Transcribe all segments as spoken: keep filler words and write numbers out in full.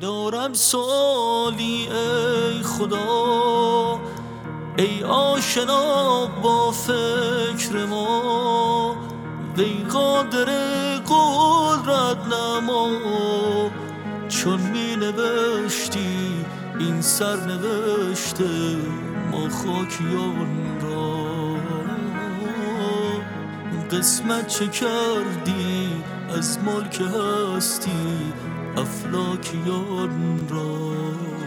دارم سوالی ای خدا، ای آشنا با فکر ما، وی قادر قدرت نما. چون می نوشتی این سر نوشته ما خاکیان را، قسمت چه کردی از ملک هستی افلاکیان را.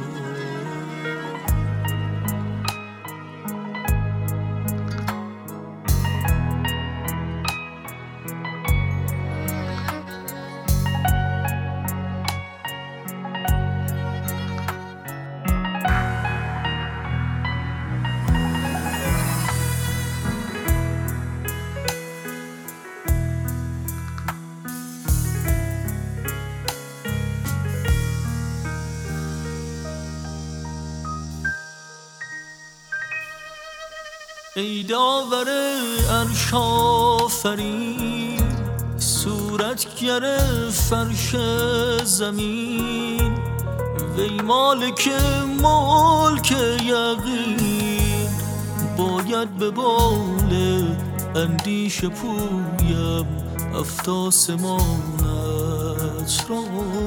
ای داور عرش آفرین، صورتگر فرش زمین، وی مالک ملک یقین. باید به بال اندیشه پویم افتاسمانت را،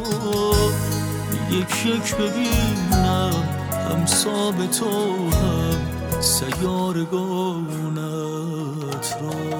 یک یک ببینم همسا به تو هم سیارگانت را.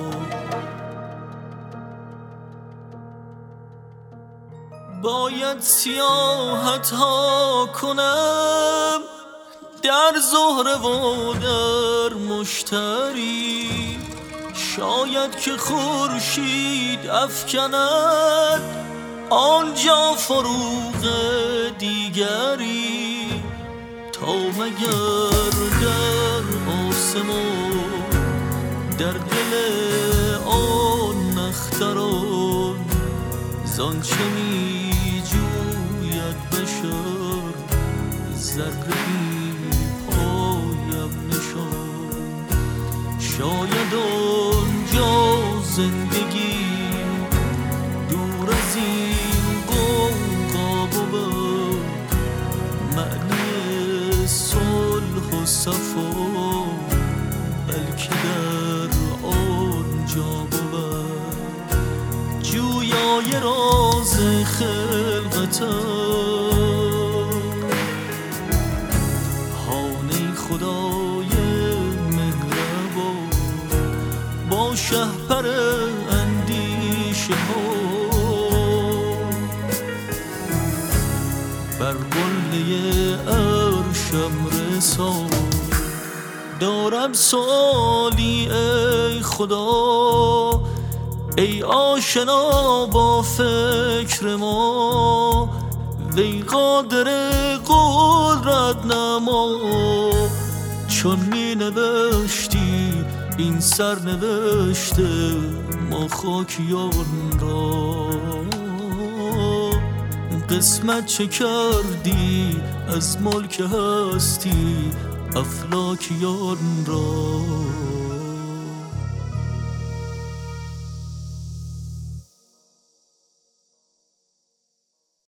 باید سیاحت ها کنم در زهره و در مشتری، شاید که خورشید افکند آنجا فروغ دیگری. تا مگر در آسمان در دل آن نختران، زانچه می جوید بشر ذره بی پایم نشان. شاید آنجا زندگی دور از این غوغا بود، معنی صلح و صفا بلکه در آنجا بود. جویای راز خلقتم خانه خدای مهربان، با شهپر اندیشه ها بر قله عرشم رسان. دارم سوالی ای خدا، ای آشنا با فکر ما، وی قادر قدرت نما. چون می نوشتی این سر نوشته ما خاکیان را، قسمت چه کردی از ملک هستی افلاکیان را.